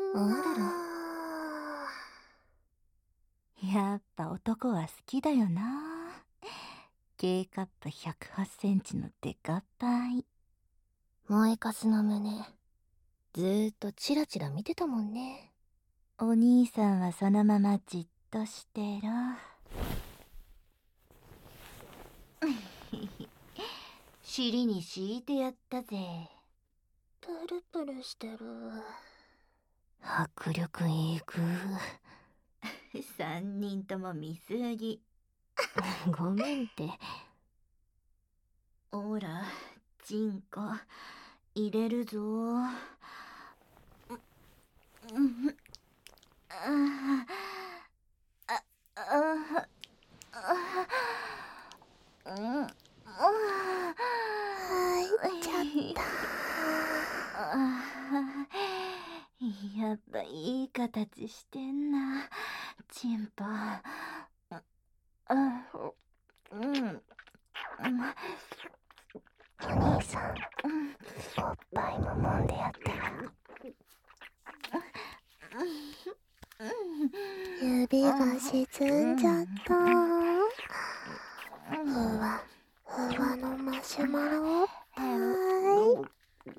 あらら。やっぱ男は好きだよな。K カップ108センチのデカっぱい。 萌えかすの胸、ずーっとチラチラ見てたもんね。 お兄さんはそのままじっとしてろ。尻に敷いてやったぜ。 プルプルしてる。迫力えぐ 3人とも見すぎ。 ごめんって。 おら、チンコ入れるぞ。 入っちゃった。 やっぱいい形してんな、チンポ。 お兄さん、おっぱいも揉んでやってる。指が沈んじゃった。ふわふわのマシュマロおっぱい。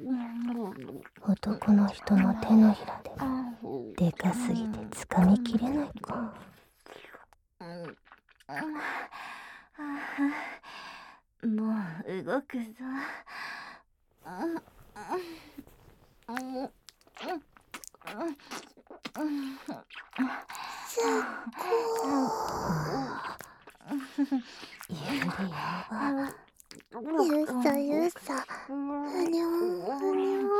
男の人の手のひらででかすぎてつかみきれないか。 もう動くぞ。 すっごー。ゆりやば。ゆっさゆっさ、ふにょんふにょん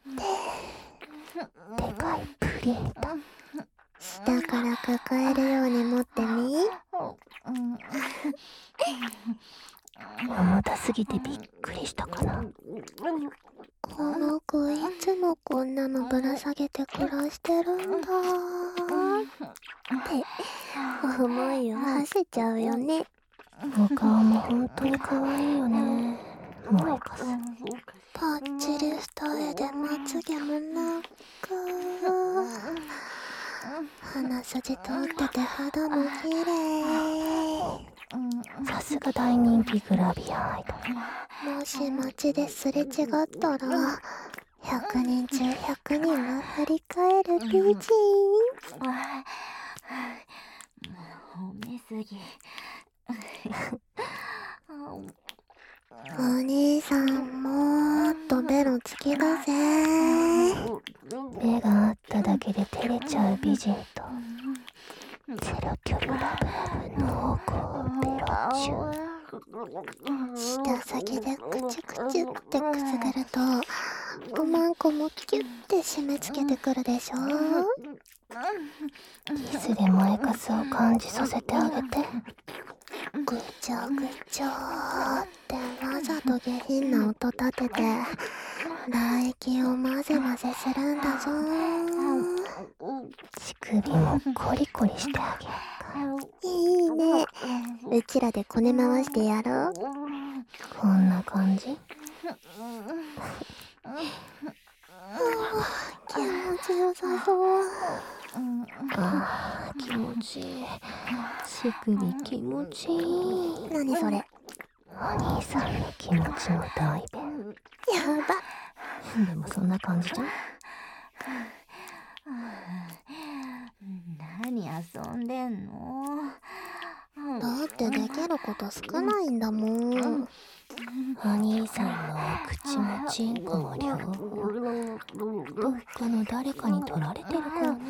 ってでかいプリント。下から抱えるように持ってみ。重たすぎてびっくりしたかな。この子いつもこんなのぶら下げて暮らしてるんだって思いを馳せちゃうよね。お顔も本当に可愛いよね。萌えかす。パッチリ二重でまつげも長く、鼻筋通ってて肌も綺麗。さすが大人気グラビアアイドル。もし街ですれ違ったら100人中100人が振り返る美人。 褒めすぎ。 お兄さん、もっとベロつき出せ。目があっただけで照れちゃう美人とゼロ距離ラブ濃厚ベロチュー。舌先でクチクチってくすぐると5万個もキュッて締め付けてくるでしょ。キスで萌えかすを感じさせてあげて。ぐちょぐちょってわざと下品な音立てて唾液を混ぜ混ぜするんだぞ。乳首もコリコリしてあげるか。いいね。うちらでこね回してやろう。こんな感じ。気持ちよさそう。あー、気持ちいい。乳首気持ちいい。何それ。お兄さんの気持ちの代弁。やば。でもそんな感じじゃん。 何遊んでんの？ だってできること少ないんだもん。お兄さんのお口もチンコも両方どっかの誰かに取られてるからね。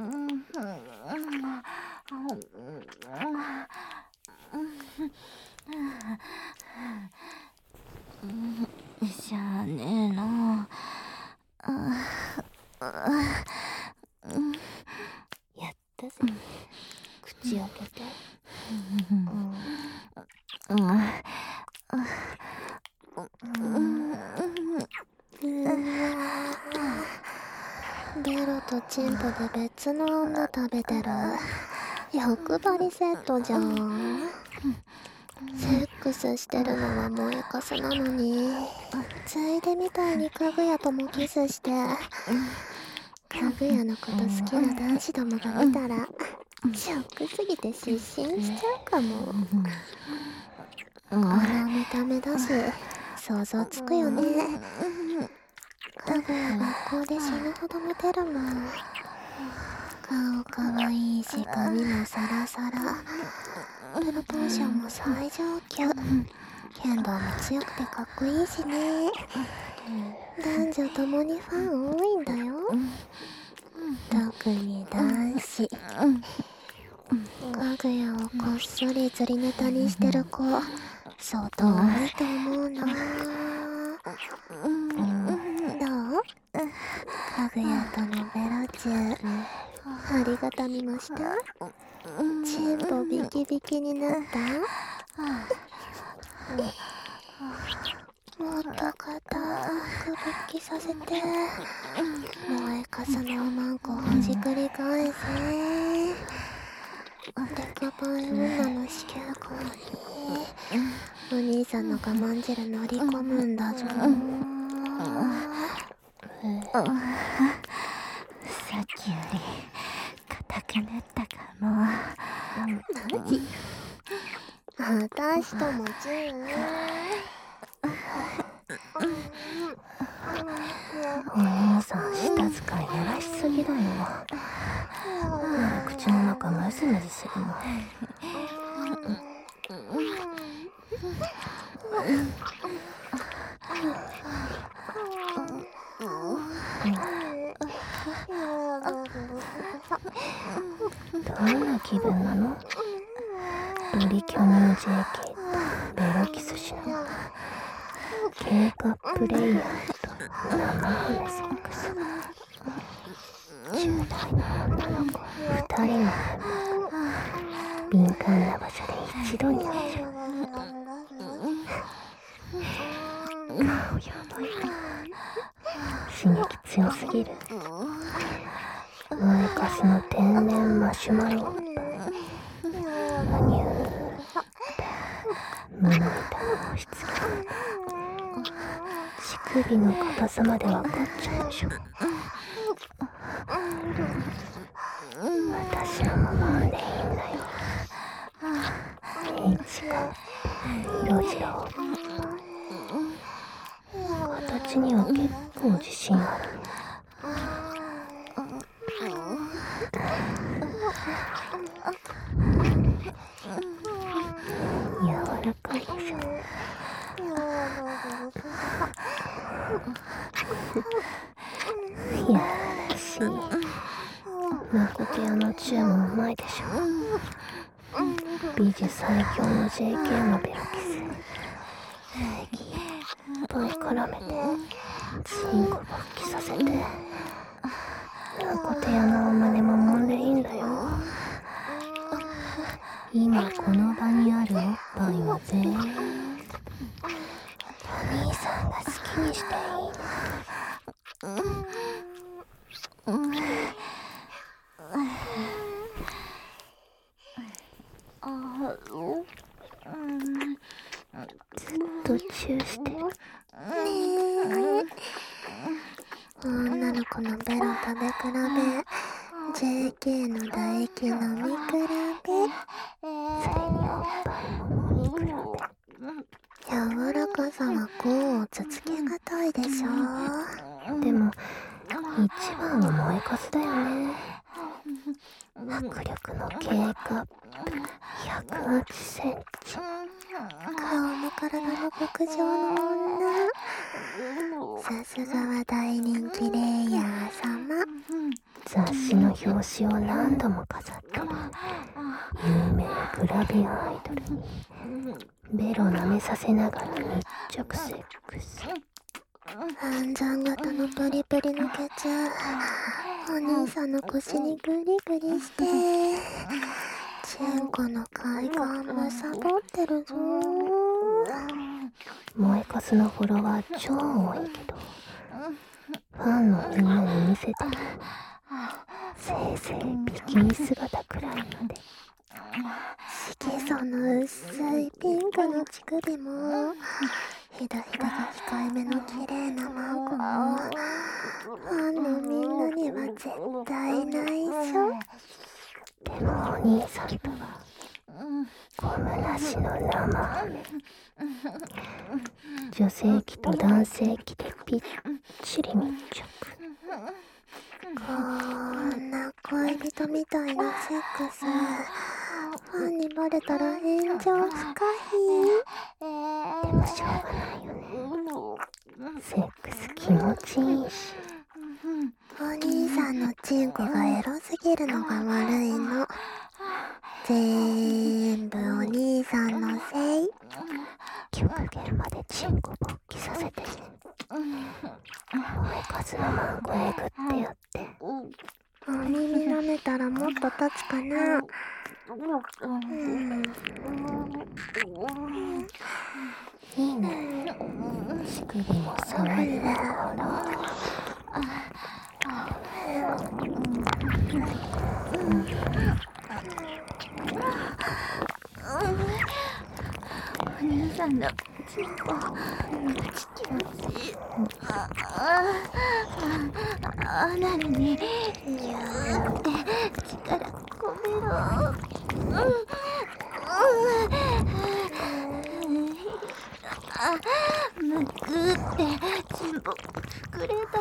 しゃあねえな。 やったぜ。口開けて。ベロとチンポで別の女食べてる。欲張りセットじゃん。セックスしてるのは萌えかすなのについでみたいにかぐやともキスして、かぐやのこと好きな男子どもが見たらショックすぎて失神しちゃうかも。この見た目だし想像つくよね。かぐや学校で死ぬほどモテるもん。顔かわいいし髪もサラサラ、プロポーションも最上級、剣道も強くてかっこいいしね。男女ともにファン多いんだよ。特に男子。かぐやをこっそり釣りネタにしてる子相当多いと思うな。どう？かぐやとのベロチューありがたみました？チンポビキビキになった？もっと固く勃起させて、燃えかすのマンコほじくり返せ。デカパン女の子宮口にお兄さんの我慢汁乗り込むんだぞ。 さっきより硬くなったかも。 マジ？私ともチュー。 お兄さん舌使いやらしすぎだよ。口の中ムズムズするの。どんな気分なの？ロリ巨乳 JK とベロキスしながら K カップレイヤーと生骨セックス。10代の女の子2人の敏感な場所で一度にやる。顔やばいな。刺激強すぎる。燃えかすの天然マシュマロンパン。むにゅーって胸板の押し付け。乳首の硬さまで分かっちゃうでしょ。私のも飲んでいいんだよ。H か色白。形には結構自信ある。柔らかいでしょ。いやらしい。まことやのチューもうまいでしょ。美女最強の JK のベロキス。いっぱい絡めてチンコ勃起させて、まことやのお真似も揉んでいいんだよ。今この場にあるおっぱいは全員お兄さんが好きにしていい。ずっとチューしてる。 女の子のベロ食べ比べ、JK の唾液飲み比べ、 それにおっぱいも飲み比べ。 柔らかさは甲をつつけがたいでしょ。 でも一番は燃えかすだよね。迫力の K カップ108センチ。 顔も体も極上の女。さすがは大人気レイヤー様。 雑誌の表紙を何度も飾ってる有名グラビアアイドルにベロ舐めさせながら密着セックス。 暗算型のプリプリのケツ、お兄さんの腰にグリグリして、チンコの快感もサボってるぞ。 萌えかすのフォロワー超多いけど、ファンのみんなに見せてるせいぜいビキニ姿くらいまで。 色素の薄いピンクの乳首も、ひだひだが控えめの綺麗なマンコも、ファンのみんなには絶対内緒。 でもお兄さんとはゴムなしの生女性器と男性器でぴっちり密着。 こんな恋人みたいなセックス、ファンにバレたら炎上不可避。 でもしょうがないよね。セックス気持ちいいし。 お兄さんのチンコがエロすぎるのが悪いの。全部お兄さんのせい。 極限までチンコ勃起させて、燃えかすのマンコえぐってやって。 お耳舐めたらもっと経つかな。 いいね。乳首も触りながら。 お兄さんのチンコ気持ちいい。アナルにギューって力込めろ。むくってチンポ膨れた。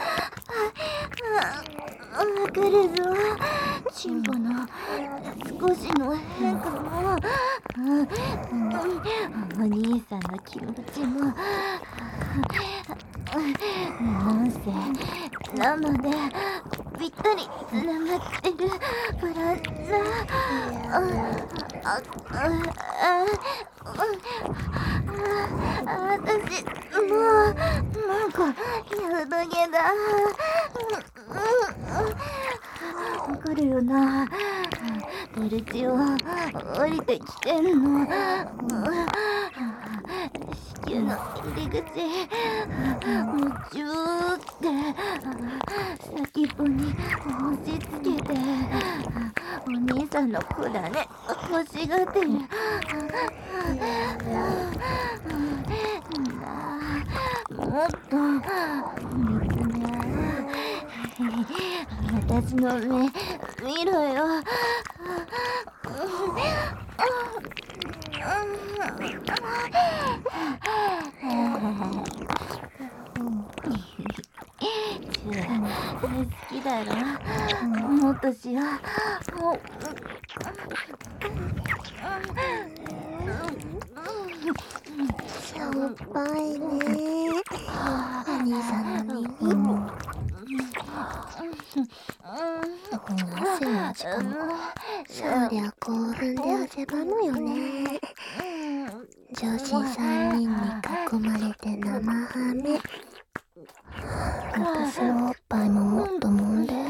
わかるぞ。チンポの少しの変化も、お兄さんの気持ちも、なんせ生でぴったりつながってるブラザー。私もうなんかやだげだ。わかるよな。ベルチオ降りてきてんの。子宮の入り口夢中って先っぽに押し付けて、お兄さんの子だね欲しがってる。もっと見つめ合う。私の目見ろよ。好きだろ。もっとしよう。 しょっぱいね。お兄さんの耳。汗の味かも。そりゃ興奮で汗ばむよね。女子3人に囲まれて生ハメ。 私のおっぱいももっと揉んで。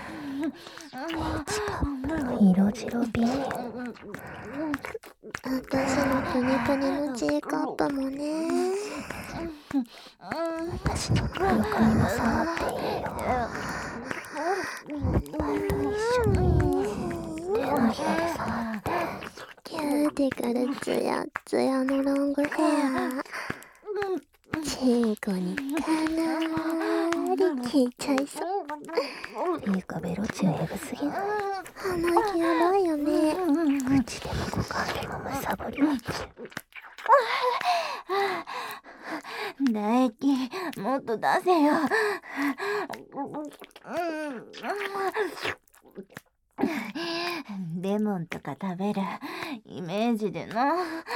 色白ビール。 私のプニプニのチーカップもね。 私の黒髪も触っていいよ。一緒に手のひらで触って。 キューティクルツヤツヤのロングヘア。チンコにかなーり効いちゃいそう。 いいかベロチュエグすぎない？ 鼻毛やばいよね。 口でも股間でもむさぼりをしてる。 唾液もっと出せよ。レモンとか食べるイメージでな。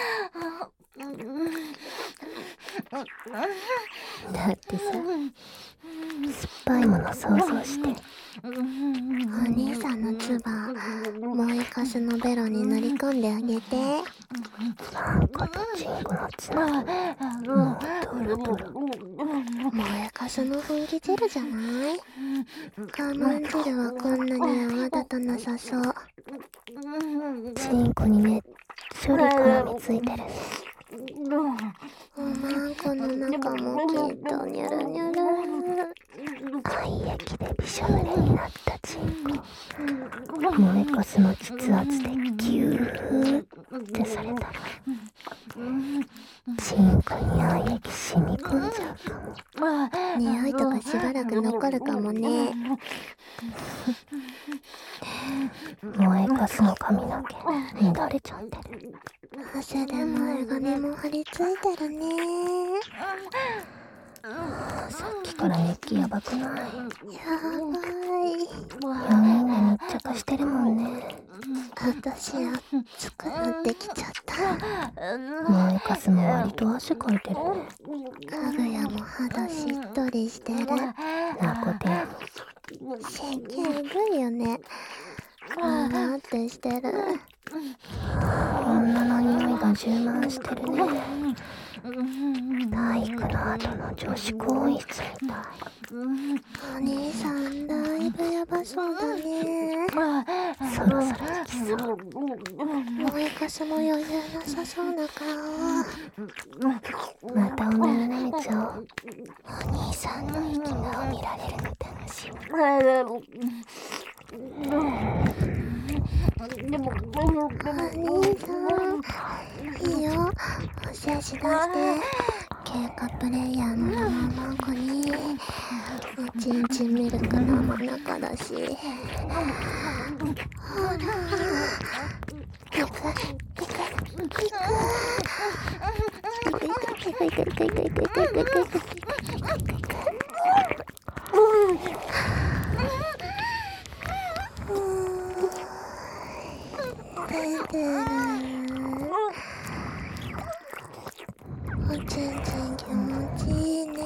だってさ、酸っぱいもの想像して。 お兄さんの唾燃えかすのベロに塗り込んであげて。 マンコとチンコのつなぎもうドロドロ。 燃えかすの噴気汁じゃない？我慢汁はこんなに泡立たなさそう。 チンコにめっちょり絡みついてる。 おまんこの中もきっとニュルニュル。 愛液でびしょ濡れになったチンコ。燃えかすの膣圧でギューってされたらチンコに愛液染み込んじゃうかも。 匂いとかしばらく残るかもね。 燃えかすの髪の毛乱れちゃってる。 汗で前髪も張り付いてるね。 さっきから熱気やばくない？ やばい。 4人で密着してるもんね。 私熱くなってきちゃった。 燃えかすも割と汗かいてるね。 かぐやも肌しっとりしてる。 ナコテア神経ぐいよね。ふわーってしてる。 女の匂いが充満してるね。体育の後の女子更衣室みたい。 お兄さんだいぶやばそうだね。 そろそろ行きそう。 燃えかすも余裕なさそうな顔。 またお耳舐めちゃおう。お兄さんの息が見られるの楽しみ。 お兄さん、いいよ。おしゃし出して。経過プレイヤーの生マンコにおちんちんミルクの真中だし。ほら行く行く行く行く行く行く行く行く行く行く行く行く。出てる。おちんちん気持ちいいね。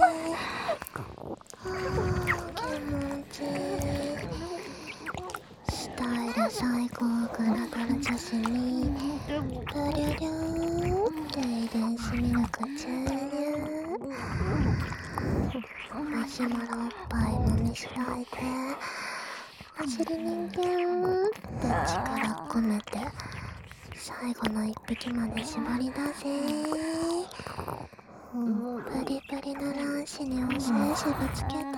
気持ちいい。スタイル最高グラドル女子にルリュリューって遺伝子ミルク注入。マシュマロおっぱいもみ開いてお尻にギューって力込めて最後の一匹まで絞り出せ。プリプリの卵子にお精子ぶつけて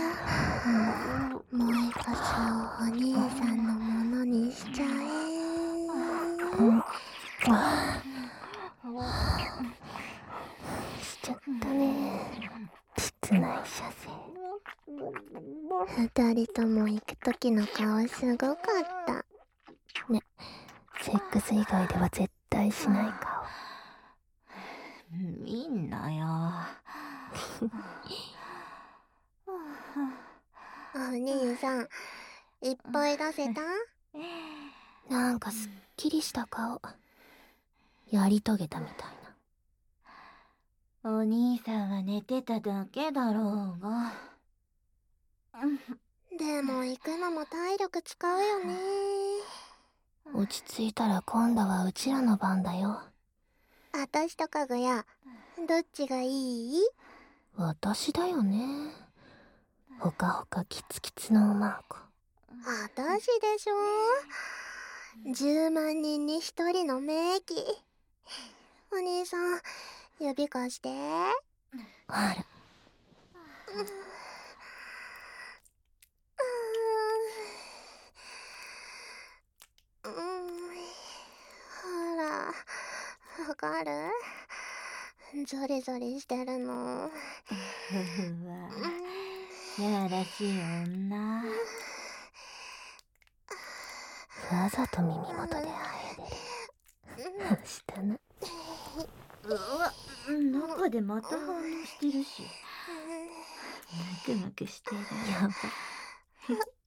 燃えかすをお兄さんのものにしちゃえ。 しちゃったね。室内射二人とも行く時の顔すごかった。 精。ね、セックス以外では絶対しない顔。 いいんだよ。 お兄さん、いっぱい出せた？ なんかすっきりした顔。やり遂げたみたいな。 お兄さんは寝てただけだろうが。 でも行くのも体力使うよね。 落ち着いたら今度はうちらの番だよ。 あたしとかぐや、どっちがいい？ 私だよね。ほかほかキツキツのおまんこ。 あたしでしょ。10万人に1人の名器。お兄さん、指貸して。 あら。 ほら、わかる？ゾリゾリしてるの。 やらしい女。 わざと耳元であえでる。したな。 うわ、中でまた反応してるし。ムクムクしてる。 やば。